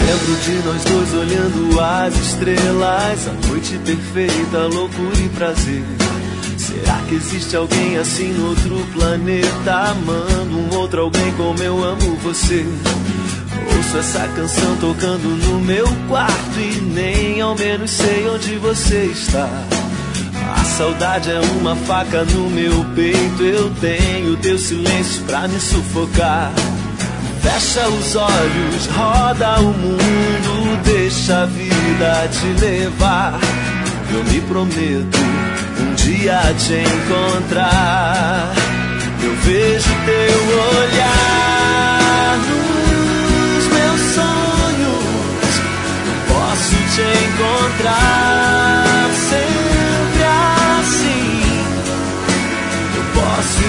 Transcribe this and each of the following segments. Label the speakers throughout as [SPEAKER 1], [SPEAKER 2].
[SPEAKER 1] Lembro de nós dois olhando as estrelas, a noite perfeita, loucura e prazer. Será que existe alguém assim no outro planeta, amando um outro alguém como eu amo você? Ouço essa canção tocando no meu quarto e nem ao menos sei onde você está. A saudade é uma faca no meu peito, eu tenho teu silêncio pra me sufocar. Fecha os olhos, roda o mundo, deixa a vida te levar. Eu me prometo um dia te encontrar. Eu vejo teu olhar nos meus sonhos. Eu posso te encontrar sempre assim. Eu posso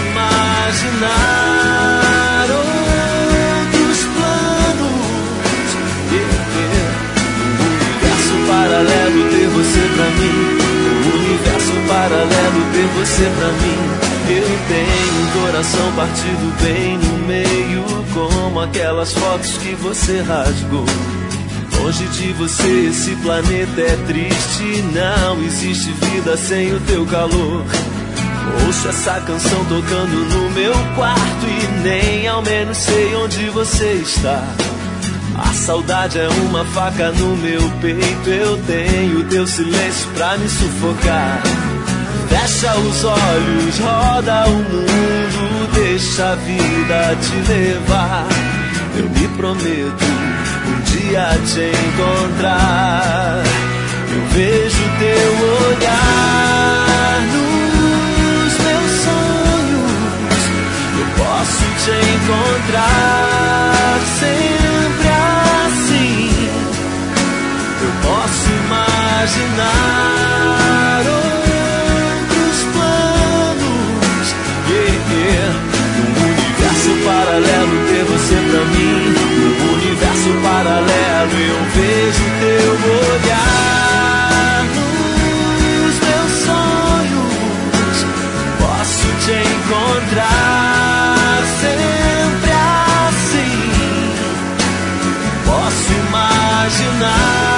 [SPEAKER 1] imaginar outros planos. Um universo paralelo ter você pra mim. Universo paralelo ter você pra mim. Eu tenho um coração partido bem no meio, como aquelas fotos que você rasgou. Longe de você esse planeta é triste, não existe vida sem o teu calor. Ouço essa canção tocando no meu quarto e nem ao menos sei onde você está. A saudade é uma faca no meu peito, eu tenho teu silêncio pra me sufocar. Fecha os olhos, roda o mundo, deixa a vida te levar. Eu me prometo um dia te encontrar. Eu vejo teu olhar nos meus sonhos. Eu posso te encontrar sempre assim. Eu posso imaginar outros planos. Um universo paralelo ter você pra mim. Um universo paralelo eu vejo teu olhar nos meus sonhos. Posso te encontrar sempre assim. Posso imaginar